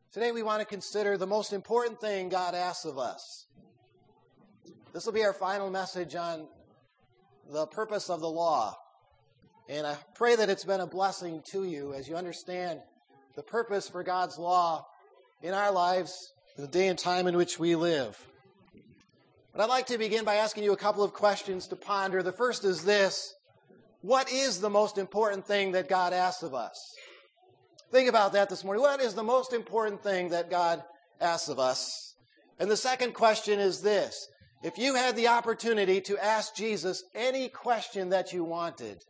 Today we want to consider the most important thing God asks of us. This will be our final message on the purpose of the law. And I pray that it's been a blessing to you as you understand the purpose for God's law in our lives, the day and time in which we live. But I'd like to begin by asking you a couple of questions to ponder. The first is this: what is the most important thing that God asks of us? Think about that this morning. What is the most important thing that God asks of us? And the second question is this: if you had the opportunity to ask Jesus any question that you wanted,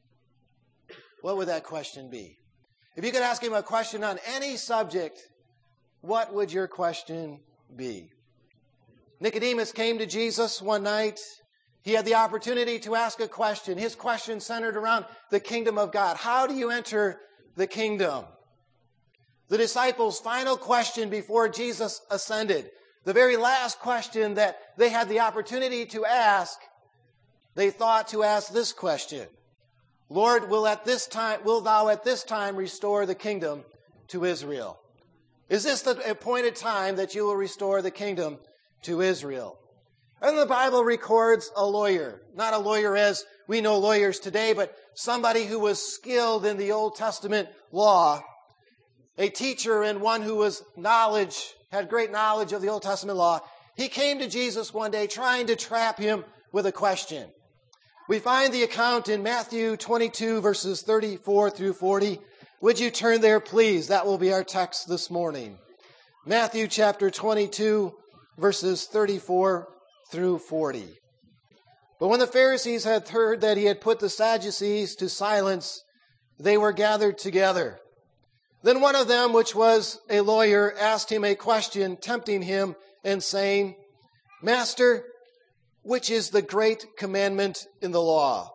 what would that question be? If you could ask him a question on any subject, what would your question be? Nicodemus came to Jesus one night. He had the opportunity to ask a question. His question centered around the kingdom of God. How do you enter the kingdom? The disciples' final question before Jesus ascended, the very last question that they had the opportunity to ask, they thought to ask this question: Lord, will thou at this time restore the kingdom to Israel? Is this the appointed time that you will restore the kingdom to Israel? And the Bible records a lawyer, not a lawyer as we know lawyers today, but somebody who was skilled in the Old Testament law, a teacher and one who had great knowledge of the Old Testament law. He came to Jesus one day trying to trap him with a question. We find the account in Matthew 22, verses 34 through 40. Would you turn there, please? That will be our text this morning. Matthew chapter 22, verses 34 through 40. But when the Pharisees had heard that he had put the Sadducees to silence, they were gathered together. Then one of them, which was a lawyer, asked him a question, tempting him and saying, Master, which is the great commandment in the law?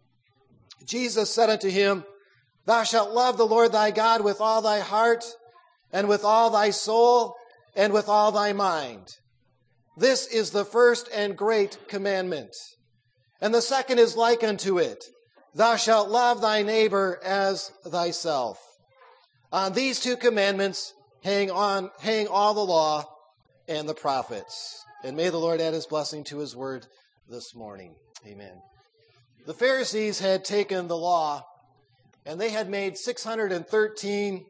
Jesus said unto him, Thou shalt love the Lord thy God with all thy heart, and with all thy soul, and with all thy mind. This is the first and great commandment. And the second is like unto it: Thou shalt love thy neighbor as thyself. On these two commandments hang all the law and the prophets. And may the Lord add his blessing to his word this morning. Amen. The Pharisees had taken the law and they had made 613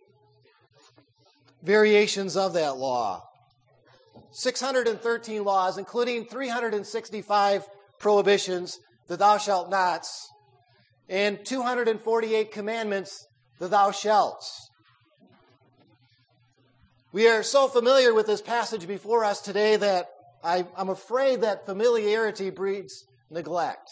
variations of that law. 613 laws, including 365 prohibitions, the thou shalt nots, and 248 commandments, the thou shalts. We are so familiar with this passage before us today that I'm afraid that familiarity breeds neglect.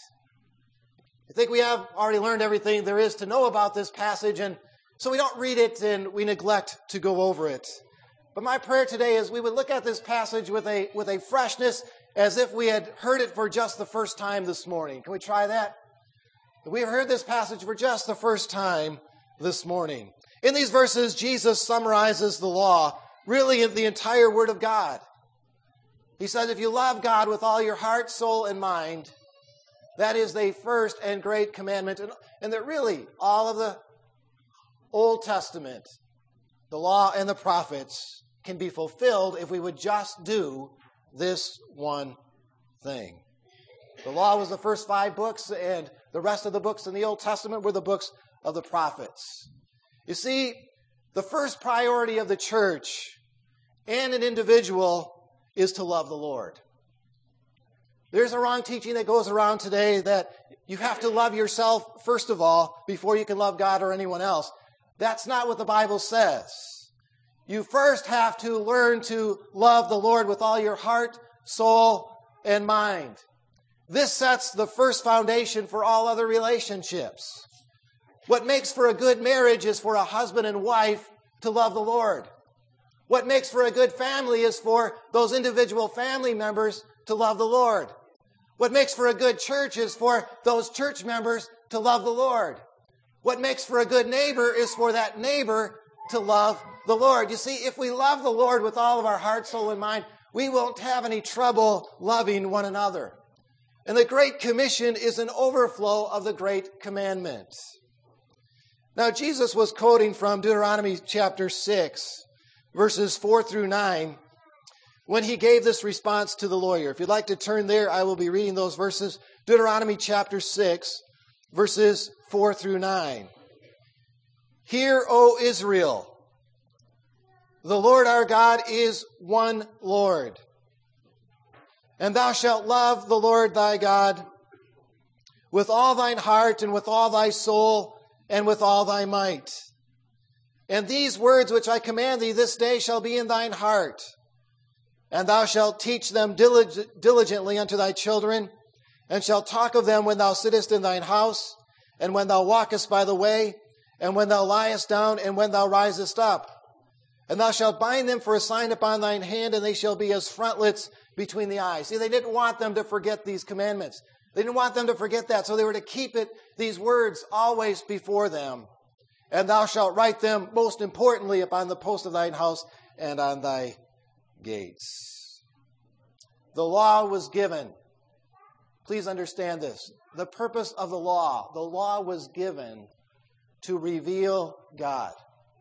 I think we have already learned everything there is to know about this passage, and so we don't read it and we neglect to go over it. But my prayer today is we would look at this passage with a freshness as if we had heard it for just the first time this morning. Can we try that? We have heard this passage for just the first time this morning. In these verses, Jesus summarizes the law, really in the entire Word of God. He says, if you love God with all your heart, soul, and mind, that is the first and great commandment. And that really, all of the Old Testament, the law and the prophets, can be fulfilled if we would just do this one thing. The law was the first 5 books, and the rest of the books in the Old Testament were the books of the prophets. You see, the first priority of the church and an individual is to love the Lord. There's a wrong teaching that goes around today that you have to love yourself first of all before you can love God or anyone else. That's not what the Bible says. You first have to learn to love the Lord with all your heart, soul, and mind. This sets the first foundation for all other relationships. What makes for a good marriage is for a husband and wife to love the Lord. What makes for a good family is for those individual family members to love the Lord. What makes for a good church is for those church members to love the Lord. What makes for a good neighbor is for that neighbor to love the Lord. You see, if we love the Lord with all of our heart, soul, and mind, we won't have any trouble loving one another. And the Great Commission is an overflow of the Great Commandment. Now, Jesus was quoting from Deuteronomy chapter 6, verses 4 through 9, when he gave this response to the lawyer. If you'd like to turn there, I will be reading those verses. Deuteronomy chapter 6, verses 4 through 9. Hear, O Israel, the Lord our God is one Lord. And thou shalt love the Lord thy God with all thine heart and with all thy soul and with all thy might. And these words which I command thee this day shall be in thine heart. And thou shalt teach them diligently unto thy children, and shalt talk of them when thou sittest in thine house, and when thou walkest by the way, and when thou liest down, and when thou risest up. And thou shalt bind them for a sign upon thine hand, and they shall be as frontlets between the eyes. See, they didn't want them to forget these commandments. They didn't want them to forget that, so they were to keep these words always before them. And thou shalt write them, most importantly, upon the post of thine house and on thy gates. The law was given. Please understand this. The purpose of the law was given to reveal God.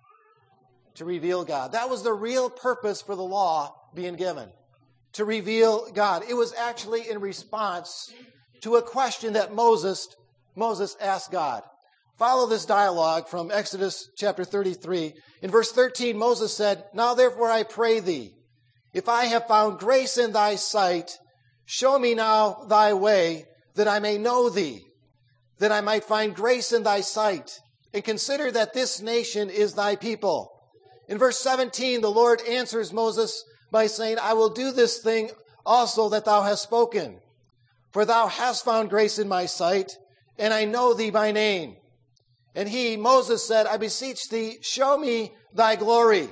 To reveal God. That was the real purpose for the law being given. To reveal God. It was actually in response to a question that Moses asked God. Follow this dialogue from Exodus chapter 33. In verse 13, Moses said, Now therefore I pray thee, if I have found grace in thy sight, show me now thy way, that I may know thee, that I might find grace in thy sight, and consider that this nation is thy people. In verse 17, the Lord answers Moses by saying, I will do this thing also that thou hast spoken, for thou hast found grace in my sight, and I know thee by name. And Moses said, I beseech thee, show me thy glory.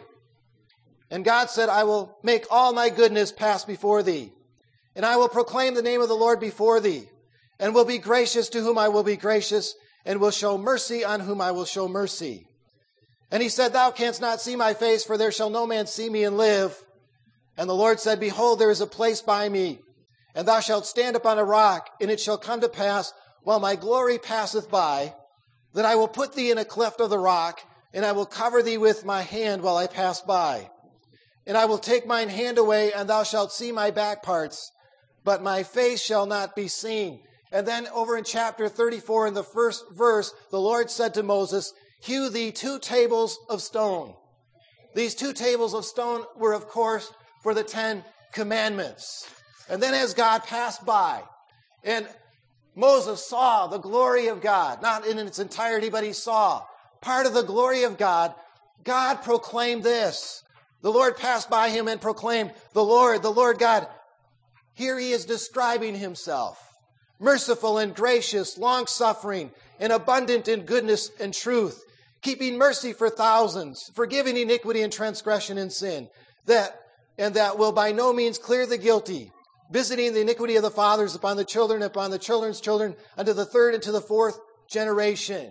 And God said, I will make all my goodness pass before thee, and I will proclaim the name of the Lord before thee, and will be gracious to whom I will be gracious, and will show mercy on whom I will show mercy. And he said, Thou canst not see my face, for there shall no man see me and live. And the Lord said, Behold, there is a place by me, and thou shalt stand upon a rock, and it shall come to pass, while my glory passeth by, that I will put thee in a cleft of the rock, and I will cover thee with my hand while I pass by. And I will take mine hand away, and thou shalt see my back parts, but my face shall not be seen. And then over in chapter 34, in the first verse, the Lord said to Moses, Hew thee 2 tables of stone. These 2 tables of stone were, of course, for the 10 commandments. And then as God passed by, and Moses saw the glory of God, not in its entirety, but he saw part of the glory of God, God proclaimed this. The Lord passed by him and proclaimed, the Lord God. Here he is describing himself. Merciful and gracious, long-suffering, and abundant in goodness and truth, keeping mercy for thousands, forgiving iniquity and transgression and sin, that will by no means clear the guilty, visiting the iniquity of the fathers upon the children, upon the children's children, unto the 3rd and to the 4th generation.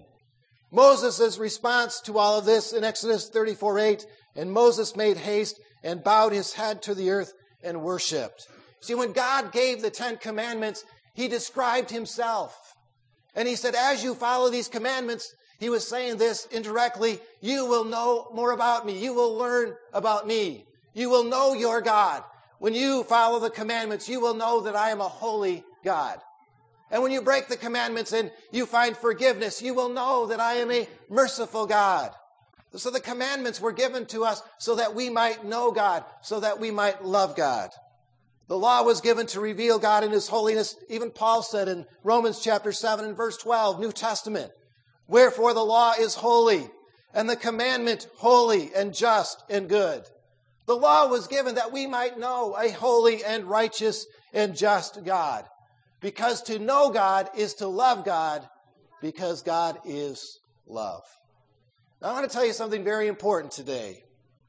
Moses' response to all of this in Exodus 34:8, and Moses made haste and bowed his head to the earth and worshipped. See, when God gave the 10 commandments, he described himself. And he said, as you follow these commandments, he was saying this indirectly, you will know more about me. You will learn about me. You will know your God. When you follow the commandments, you will know that I am a holy God. And when you break the commandments and you find forgiveness, you will know that I am a merciful God. So the commandments were given to us so that we might know God, so that we might love God. The law was given to reveal God in his holiness. Even Paul said in Romans chapter 7 and verse 12, New Testament, wherefore the law is holy, and the commandment holy and just and good. The law was given that we might know a holy and righteous and just God. Because to know God is to love God, because God is love. Now I want to tell you something very important today.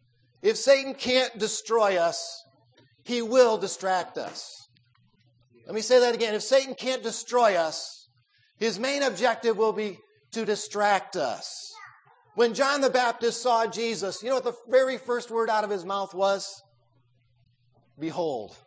If Satan can't destroy us, he will distract us. Let me say that again. If Satan can't destroy us, his main objective will be to distract us. When John the Baptist saw Jesus, you know what the very first word out of his mouth was? Behold.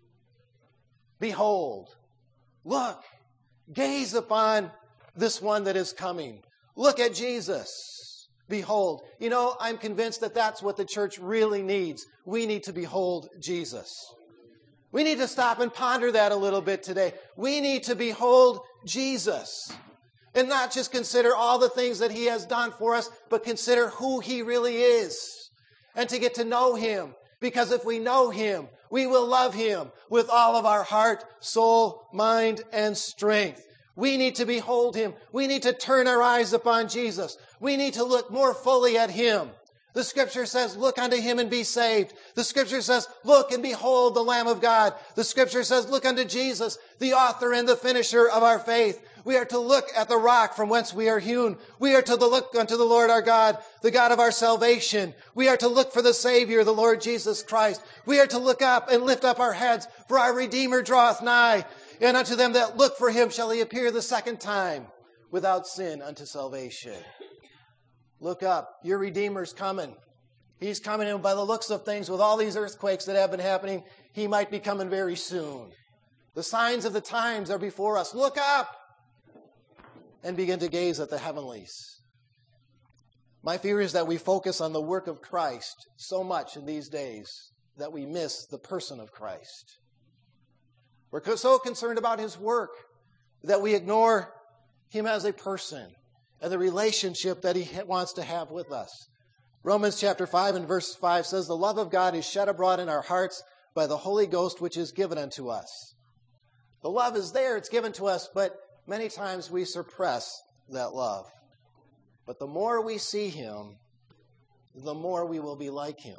Behold. Look. Gaze upon this one that is coming. Look at Jesus. behold. You know, I'm convinced that that's what the church really needs. We need to behold Jesus. We need to stop and ponder that a little bit today. We need to behold Jesus and not just consider all the things that he has done for us, but consider who he really is and to get to know him. Because if we know him, we will love him with all of our heart, soul, mind, and strength. We need to behold him. We need to turn our eyes upon Jesus. We need to look more fully at him. The scripture says, look unto him and be saved. The scripture says, look and behold the Lamb of God. The scripture says, look unto Jesus, the author and the finisher of our faith. We are to look at the rock from whence we are hewn. We are to look unto the Lord our God, the God of our salvation. We are to look for the Savior, the Lord Jesus Christ. We are to look up and lift up our heads, for our Redeemer draweth nigh. And unto them that look for him shall he appear the second time, without sin unto salvation. Look up. Your Redeemer's coming. He's coming in by the looks of things with all these earthquakes that have been happening. He might be coming very soon. The signs of the times are before us. Look up and begin to gaze at the heavenlies. My fear is that we focus on the work of Christ so much in these days that we miss the person of Christ. We're so concerned about his work that we ignore him as a person and the relationship that he wants to have with us. Romans chapter 5 and verse 5 says, the love of God is shed abroad in our hearts by the Holy Ghost, which is given unto us. The love is there, it's given to us, but many times we suppress that love. But the more we see him, the more we will be like him.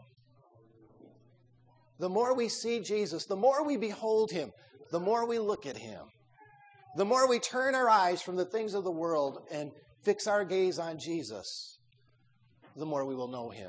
The more we see Jesus, the more we behold him, the more we look at him, the more we turn our eyes from the things of the world and fix our gaze on Jesus, the more we will know him.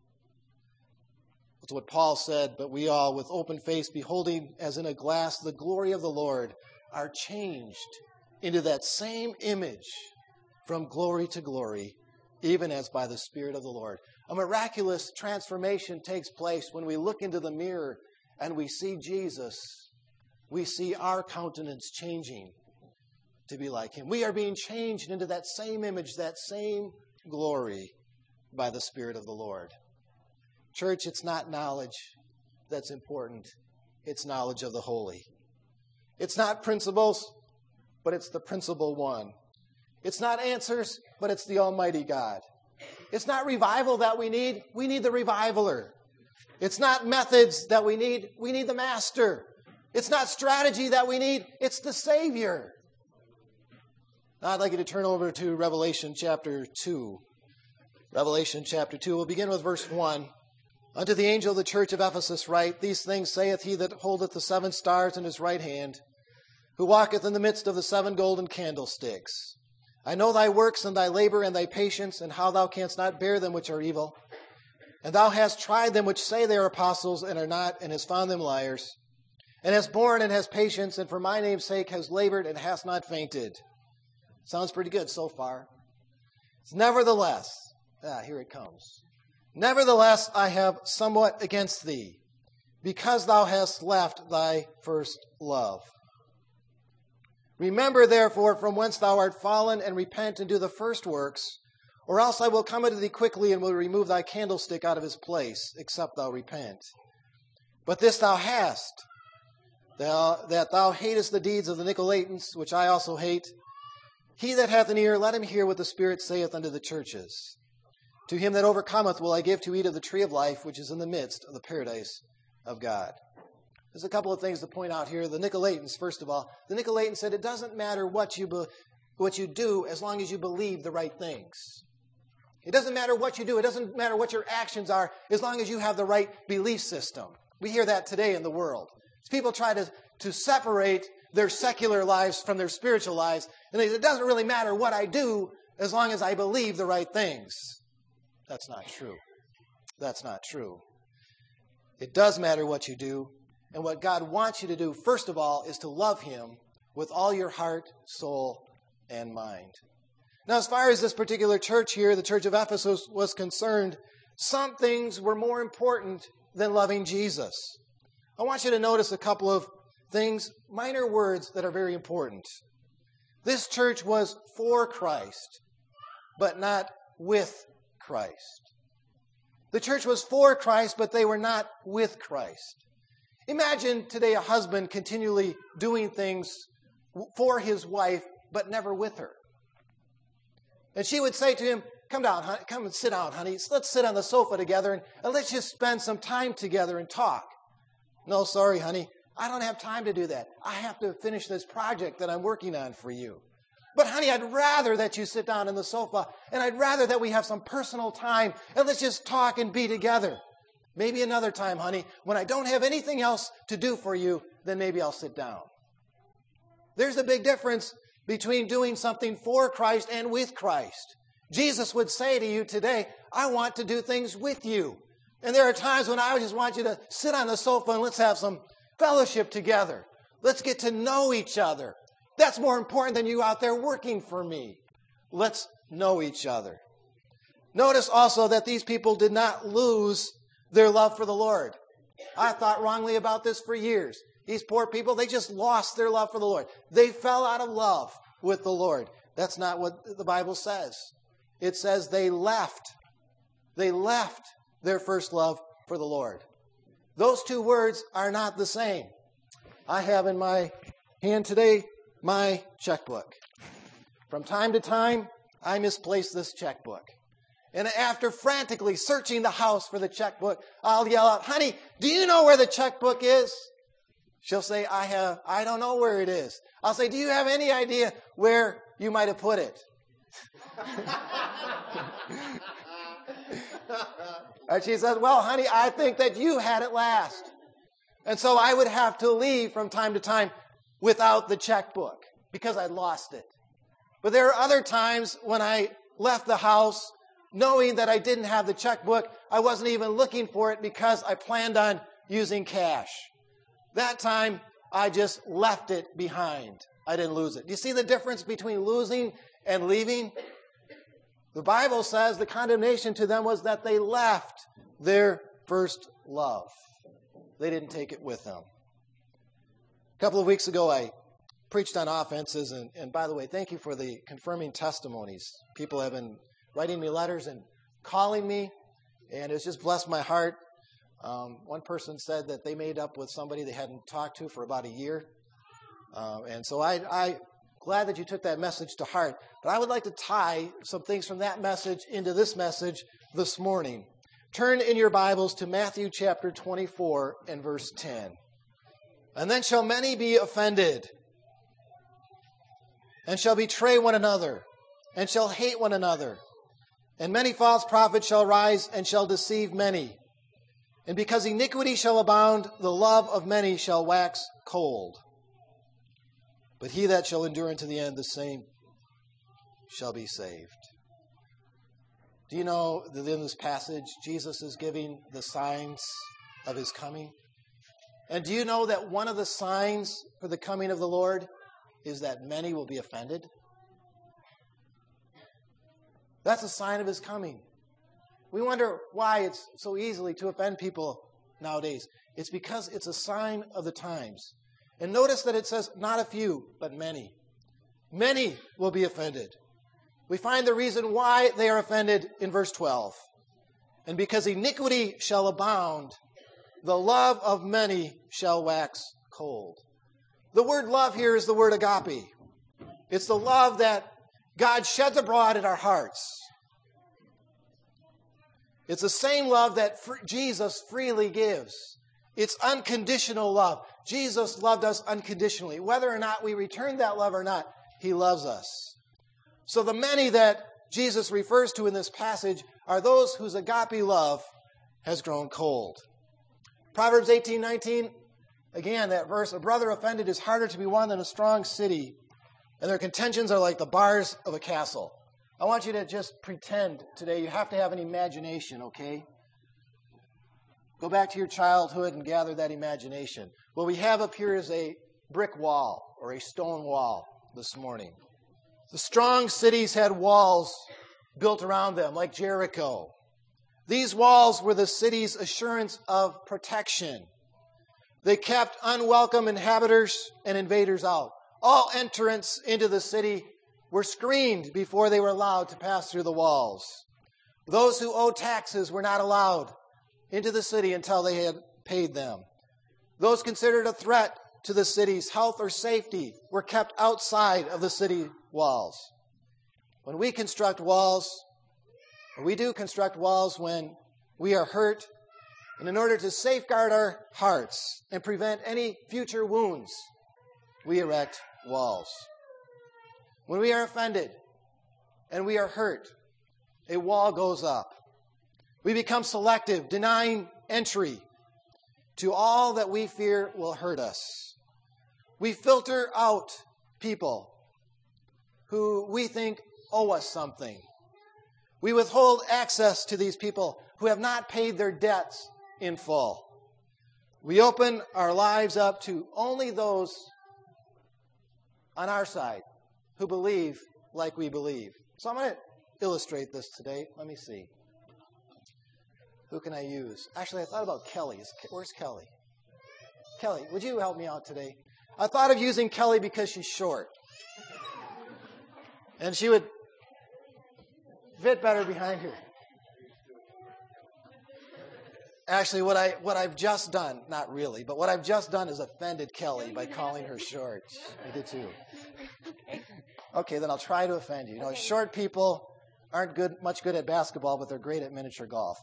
That's what Paul said, but we all, with open face, beholding as in a glass the glory of the Lord, are changed into that same image from glory to glory, even as by the Spirit of the Lord. A miraculous transformation takes place when we look into the mirror and we see Jesus. We see our countenance changing to be like him. We are being changed into that same image, that same glory by the Spirit of the Lord. Church, it's not knowledge that's important. It's knowledge of the holy. It's not principles, but it's the principal one. It's not answers, but it's the Almighty God. It's not revival that we need the revivaler. It's not methods that we need the master. It's not strategy that we need, it's the Savior. Now I'd like you to turn over to Revelation chapter 2. Revelation chapter 2, we'll begin with verse 1. Unto the angel of the church of Ephesus write, these things saith he that holdeth the 7 stars in his right hand, who walketh in the midst of the 7 golden candlesticks. I know thy works and thy labor and thy patience, and how thou canst not bear them which are evil. And thou hast tried them which say they are apostles and are not, and hast found them liars. And hast borne and hast patience, and for my name's sake hast labored and hast not fainted. Sounds pretty good so far. Nevertheless, here it comes. Nevertheless, I have somewhat against thee, because thou hast left thy first love. Remember, therefore, from whence thou art fallen, and repent and do the first works, or else I will come unto thee quickly and will remove thy candlestick out of his place, except thou repent. But this thou hast, that thou hatest the deeds of the Nicolaitans, which I also hate. He that hath an ear, let him hear what the Spirit saith unto the churches. To him that overcometh will I give to eat of the tree of life, which is in the midst of the paradise of God. There's a couple of things to point out here. The Nicolaitans, first of all. The Nicolaitans said it doesn't matter what you do as long as you believe the right things. It doesn't matter what you do. It doesn't matter what your actions are as long as you have the right belief system. We hear that today in the world. People try to separate their secular lives from their spiritual lives. And they say, it doesn't really matter what I do as long as I believe the right things. That's not true. That's not true. It does matter what you do. And what God wants you to do, first of all, is to love him with all your heart, soul, and mind. Now, as far as this particular church here, the church of Ephesus, was concerned, some things were more important than loving Jesus. I want you to notice a couple of things, minor words that are very important. This church was for Christ, but not with Christ. The church was for Christ, but they were not with Christ. Imagine today a husband continually doing things for his wife, but never with her. And she would say to him, come down, honey, come and sit down, honey. Let's sit on the sofa together and let's just spend some time together and talk. No, sorry, honey. I don't have time to do that. I have to finish this project that I'm working on for you. But honey, I'd rather that you sit down on the sofa, and I'd rather that we have some personal time, and let's just talk and be together. Maybe another time, honey, when I don't have anything else to do for you, then maybe I'll sit down. There's a big difference between doing something for Christ and with Christ. Jesus would say to you today, I want to do things with you. And there are times when I just want you to sit on the sofa and let's have some fellowship together. Let's get to know each other. That's more important than you out there working for me. Let's know each other. Notice also that these people did not lose their love for the Lord. I thought wrongly about this for years. These poor people, they just lost their love for the Lord. They fell out of love with the Lord. That's not what the Bible says. It says they left. They left their first love for the Lord. Those two words are not the same. I have in my hand today my checkbook. From time to time, I misplace this checkbook. And after frantically searching the house for the checkbook, I'll yell out, honey, do you know where the checkbook is? She'll say, I don't know where it is. I'll say, do you have any idea where you might have put it? And she says, well, honey, I think that you had it last. And so I would have to leave from time to time without the checkbook because I'd lost it. But there are other times when I left the house knowing that I didn't have the checkbook. I wasn't even looking for it because I planned on using cash. That time, I just left it behind. I didn't lose it. Do you see the difference between losing and leaving? The Bible says the condemnation to them was that they left their first love. They didn't take it with them. A couple of weeks ago, I preached on offenses, and by the way, thank you for the confirming testimonies. People have been writing me letters and calling me, and it's just blessed my heart. One person said that they made up with somebody they hadn't talked to for about a year. And so I'm glad that you took that message to heart. But I would like to tie some things from that message into this message this morning. Turn in your Bibles to Matthew chapter 24 and verse 10. And then shall many be offended, and shall betray one another, and shall hate one another. And many false prophets shall rise, and shall deceive many. And because iniquity shall abound, the love of many shall wax cold. But he that shall endure unto the end, the same shall be saved. Do you know that in this passage, Jesus is giving the signs of his coming? And do you know that one of the signs for the coming of the Lord is that many will be offended? That's a sign of his coming. We wonder why it's so easily to offend people nowadays. It's because it's a sign of the times. And notice that it says not a few, but many. Many will be offended. We find the reason why they are offended in verse 12. And because iniquity shall abound, the love of many shall wax cold. The word love here is the word agape. It's the love that God sheds abroad in our hearts. It's the same love that Jesus freely gives. It's unconditional love. Jesus loved us unconditionally. Whether or not we return that love or not, he loves us. So the many that Jesus refers to in this passage are those whose agape love has grown cold. Proverbs 18:19, again, that verse, a brother offended is harder to be won than a strong city, and their contentions are like the bars of a castle. I want you to just pretend today. You have to have an imagination, okay? Go back to your childhood and gather that imagination. What we have up here is a brick wall or a stone wall this morning. The strong cities had walls built around them, like Jericho. These walls were the city's assurance of protection. They kept unwelcome inhabitants and invaders out. All entrants into the city were screened before they were allowed to pass through the walls. Those who owed taxes were not allowed into the city until they had paid them. Those considered a threat to the city's health or safety were kept outside of the city walls. When we construct walls, we do construct walls when we are hurt, and in order to safeguard our hearts and prevent any future wounds, we erect walls. When we are offended and we are hurt, a wall goes up. We become selective, denying entry to all that we fear will hurt us. We filter out people who we think owe us something. We withhold access to these people who have not paid their debts in full. We open our lives up to only those on our side who believe like we believe. So I'm going to illustrate this today. Let me see. Who can I use? Actually, I thought about Kelly. Where's Kelly? Kelly, would you help me out today? I thought of using Kelly because she's short. And she would fit better behind her. Actually, what I've just done, not really, but what I've just done is offended Kelly by calling her short. I did too. Okay, then I'll try to offend you. You know, short people aren't much good at basketball, but they're great at miniature golf.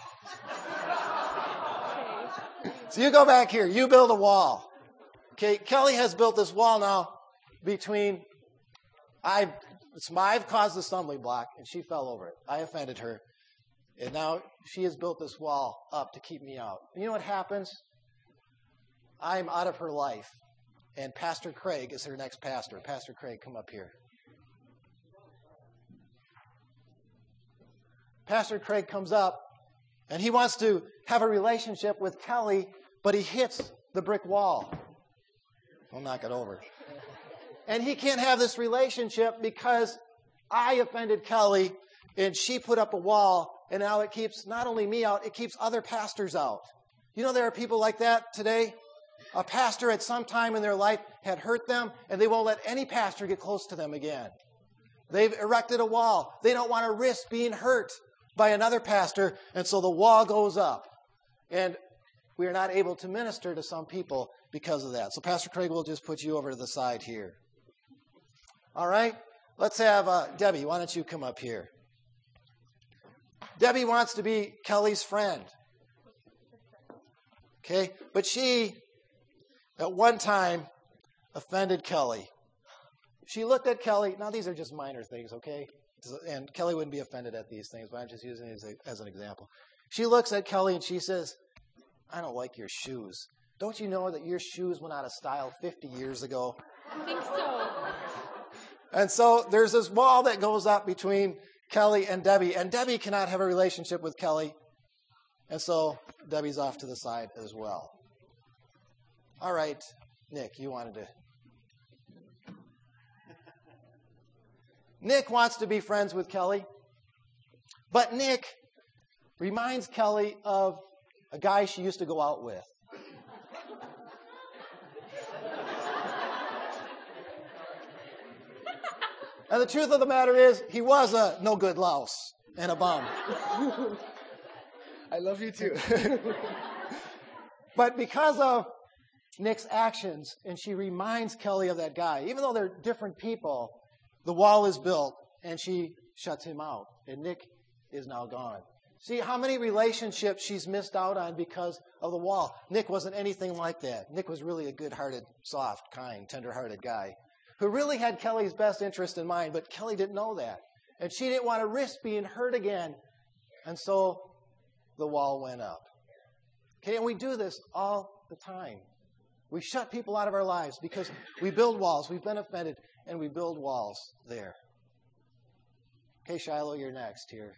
So you go back here. You build a wall. Okay, Kelly has built this wall now between, I've caused the stumbling block, and she fell over it. I offended her. And now she has built this wall up to keep me out. You know what happens? I'm out of her life. And Pastor Craig is her next pastor. Pastor Craig, come up here. Pastor Craig comes up, and he wants to have a relationship with Kelly, but he hits the brick wall. I'll knock it over. And he can't have this relationship because I offended Kelly, and she put up a wall, and now it keeps not only me out, it keeps other pastors out. You know there are people like that today? A pastor at some time in their life had hurt them, and they won't let any pastor get close to them again. They've erected a wall. They don't want to risk being hurt by another pastor, and so the wall goes up. And we are not able to minister to some people because of that. So Pastor Craig will just put you over to the side here. All right? Let's have Debbie. Why don't you come up here? Debbie wants to be Kelly's friend. Okay? But she, at one time, offended Kelly. She looked at Kelly. Now, these are just minor things, okay? And Kelly wouldn't be offended at these things, but I'm just using it as an example. She looks at Kelly and she says, I don't like your shoes. Don't you know that your shoes went out of style 50 years ago? I think so. And so there's this wall that goes up between Kelly and Debbie cannot have a relationship with Kelly. And so Debbie's off to the side as well. All right, Nick, you wanted to. Nick wants to be friends with Kelly, but Nick reminds Kelly of a guy she used to go out with. And the truth of the matter is, he was a no-good louse and a bum. I love you too. But because of Nick's actions, and she reminds Kelly of that guy, even though they're different people, the wall is built, and she shuts him out. And Nick is now gone. See how many relationships she's missed out on because of the wall. Nick wasn't anything like that. Nick was really a good-hearted, soft, kind, tender-hearted guy who really had Kelly's best interest in mind, but Kelly didn't know that. And she didn't want to risk being hurt again. And so the wall went up. Okay, and we do this all the time. We shut people out of our lives because we build walls. We've been offended, and we build walls there. Okay, Shiloh, you're next here.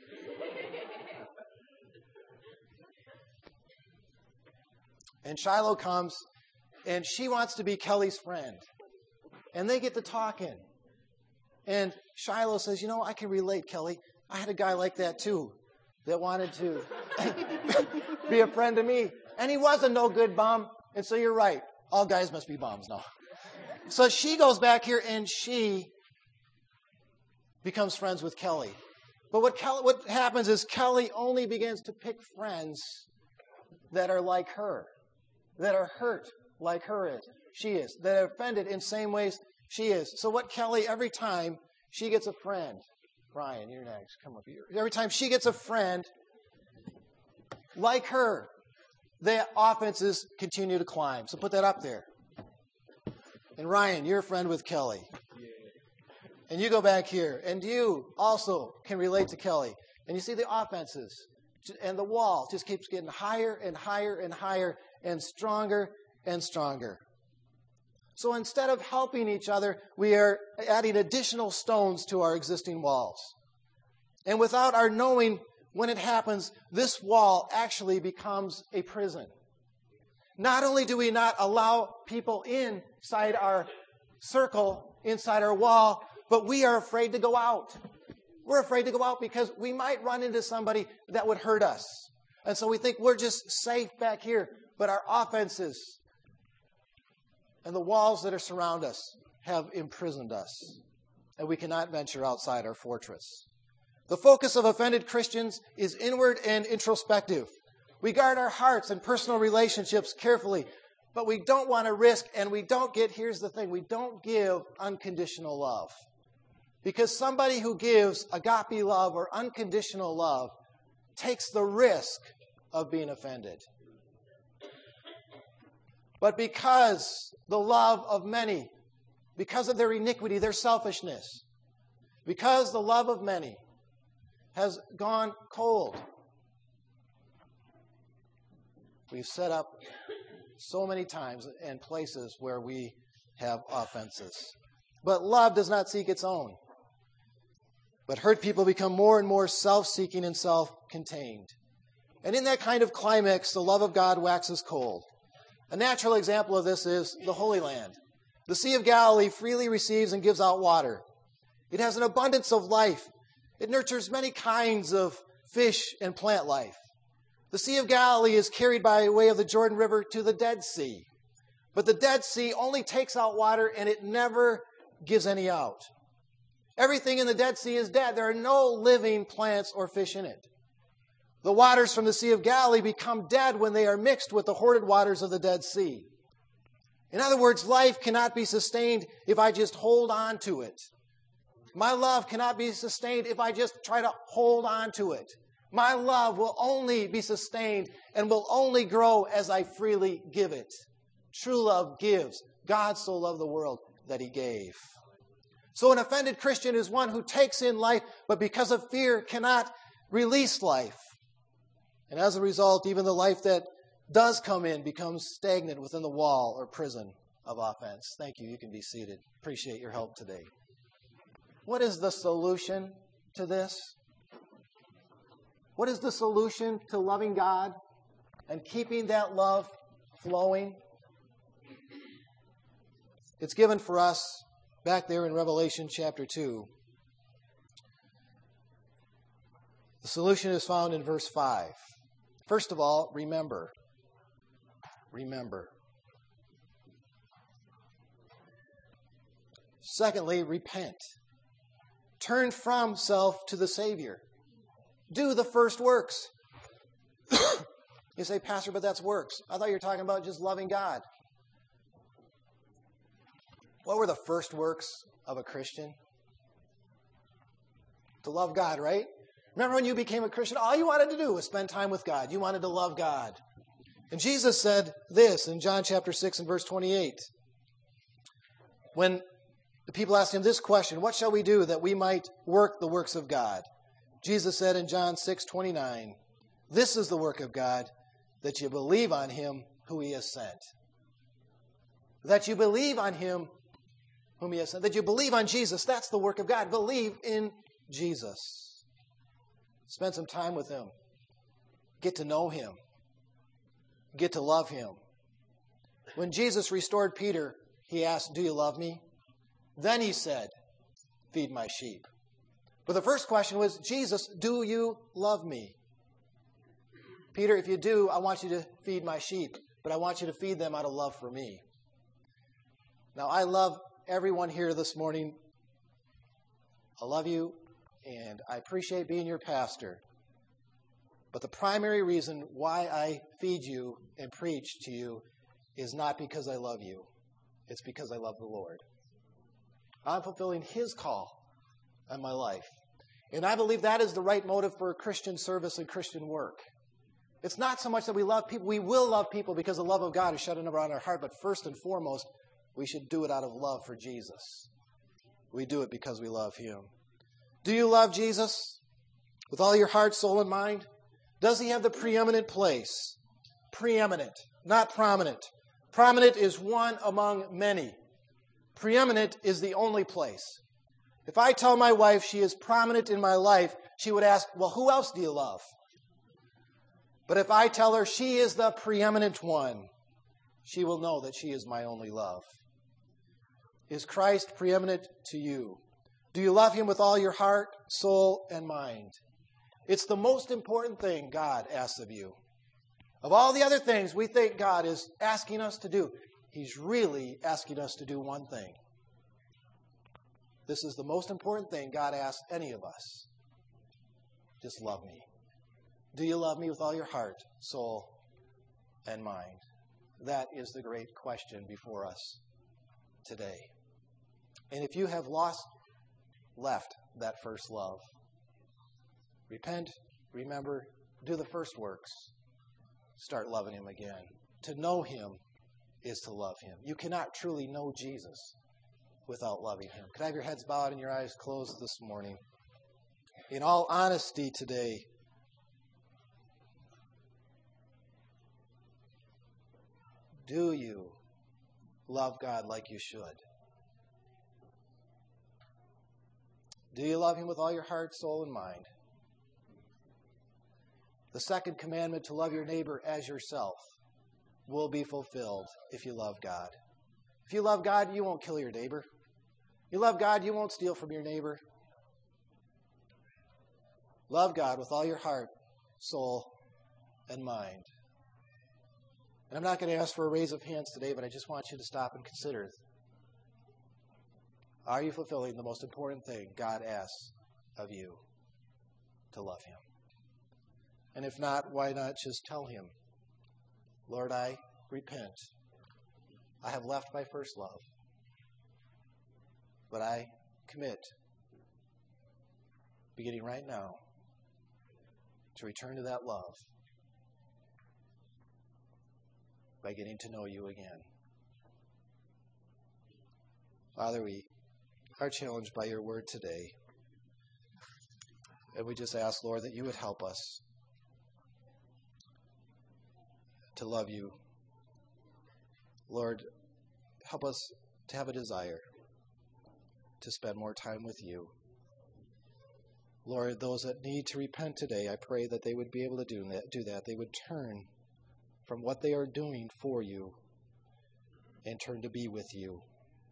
And Shiloh comes, and she wants to be Kelly's friend. And they get to talking. And Shiloh says, you know, I can relate, Kelly. I had a guy like that, too, that wanted to be a friend to me. And he was a no-good bum. And so you're right. All guys must be bums now. So she goes back here, and she becomes friends with Kelly. But what happens is Kelly only begins to pick friends that are like her, that are hurt like she is, that are offended in same ways she is. So what Kelly, every time she gets a friend, Brian, you're next, come up here. Every time she gets a friend like her, the offenses continue to climb. So put that up there. And Ryan, you're a friend with Kelly. And you go back here, and you also can relate to Kelly. And you see the offenses, and the wall just keeps getting higher and higher and higher and stronger and stronger. So instead of helping each other, we are adding additional stones to our existing walls. And without our knowing, when it happens, this wall actually becomes a prison. Not only do we not allow people inside our circle, inside our wall, but we are afraid to go out. We're afraid to go out because we might run into somebody that would hurt us. And so we think we're just safe back here. But our offenses and the walls that surround us have imprisoned us. And we cannot venture outside our fortress. The focus of offended Christians is inward and introspective. We guard our hearts and personal relationships carefully, but we don't want to risk, and here's the thing, we don't give unconditional love. Because somebody who gives agape love or unconditional love takes the risk of being offended. But because the love of many, because of their iniquity, their selfishness, because the love of many has gone cold, we've set up so many times and places where we have offenses. But love does not seek its own. But hurt people become more and more self-seeking and self-contained. And in that kind of climax, the love of God waxes cold. A natural example of this is the Holy Land. The Sea of Galilee freely receives and gives out water. It has an abundance of life. It nurtures many kinds of fish and plant life. The Sea of Galilee is carried by way of the Jordan River to the Dead Sea. But the Dead Sea only takes out water and it never gives any out. Everything in the Dead Sea is dead. There are no living plants or fish in it. The waters from the Sea of Galilee become dead when they are mixed with the hoarded waters of the Dead Sea. In other words, life cannot be sustained if I just hold on to it. My love cannot be sustained if I just try to hold on to it. My love will only be sustained and will only grow as I freely give it. True love gives. God so loved the world that he gave. So an offended Christian is one who takes in life, but because of fear cannot release life. And as a result, even the life that does come in becomes stagnant within the wall or prison of offense. Thank you. You can be seated. Appreciate your help today. What is the solution to this? What is the solution to loving God and keeping that love flowing? It's given for us back there in Revelation chapter 2. The solution is found in verse 5. First of all, remember. Remember. Secondly, repent. Turn from self to the Savior. Do the first works. You say, Pastor, but that's works. I thought you were talking about just loving God. What were the first works of a Christian? To love God, right? Remember when you became a Christian, all you wanted to do was spend time with God. You wanted to love God. And Jesus said this in John chapter 6 and verse 28. When the people asked him this question, what shall we do that we might work the works of God? Jesus said in John 6:29, this is the work of God, that you believe on him who he has sent. That you believe on him whom he has sent. That you believe on Jesus. That's the work of God. Believe in Jesus. Spend some time with him. Get to know him. Get to love him. When Jesus restored Peter, he asked, do you love me? Then he said, feed my sheep. But the first question was, Jesus, do you love me? Peter, if you do, I want you to feed my sheep, but I want you to feed them out of love for me. Now, I love everyone here this morning. I love you. and I appreciate being your pastor. But the primary reason why I feed you and preach to you is not because I love you. It's because I love the Lord. I'm fulfilling His call on my life. And I believe that is the right motive for Christian service and Christian work. It's not so much that we love people. We will love people because the love of God is shed around our heart. But first and foremost, we should do it out of love for Jesus. We do it because we love Him. Do you love Jesus with all your heart, soul, and mind? Does He have the preeminent place? Preeminent, not prominent. Prominent is one among many. Preeminent is the only place. If I tell my wife she is prominent in my life, she would ask, well, who else do you love? But if I tell her she is the preeminent one, she will know that she is my only love. Is Christ preeminent to you? Do you love Him with all your heart, soul, and mind? It's the most important thing God asks of you. Of all the other things we think God is asking us to do, He's really asking us to do one thing. This is the most important thing God asks any of us. Just love me. Do you love me with all your heart, soul, and mind? That is the great question before us today. And if you have left that first love, repent, remember, do the first works. Start loving Him again. To know Him is to love Him. You cannot truly know Jesus without loving Him. Could I have your heads bowed and your eyes closed this morning? In all honesty today, do you love God like you should? Do you love Him with all your heart, soul, and mind? The second commandment, to love your neighbor as yourself, will be fulfilled if you love God. If you love God, you won't kill your neighbor. You love God, you won't steal from your neighbor. Love God with all your heart, soul, and mind. And I'm not going to ask for a raise of hands today, but I just want you to stop and consider. Are you fulfilling the most important thing God asks of you? To love Him. And if not, why not just tell Him, Lord, I repent. I have left my first love. But I commit, beginning right now, to return to that love by getting to know you again. Father, we are challenged by your word today. And we just ask, Lord, that you would help us to love you. Lord, help us to have a desire to spend more time with you. Lord, those that need to repent today, I pray that they would be able to do that. They would turn from what they are doing for you and turn to be with you.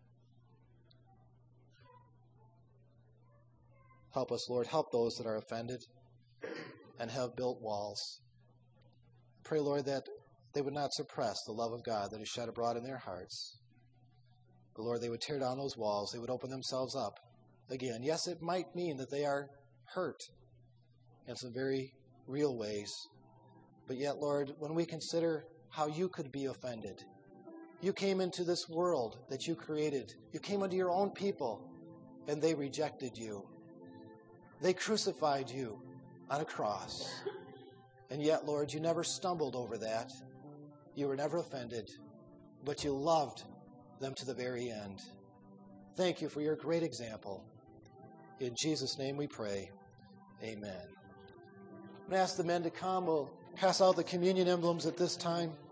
Help us, Lord. Help those that are offended and have built walls. Pray, Lord, that they would not suppress the love of God that is shed abroad in their hearts. But, Lord, they would tear down those walls. They would open themselves up again. Yes, it might mean that they are hurt in some very real ways. But yet, Lord, when we consider how you could be offended, you came into this world that you created. You came into your own people, and they rejected you. They crucified you on a cross. And yet, Lord, you never stumbled over that. You were never offended, but you loved them to the very end. Thank you for your great example. In Jesus' name we pray. Amen. I'm going to ask the men to come. We'll pass out the communion emblems at this time.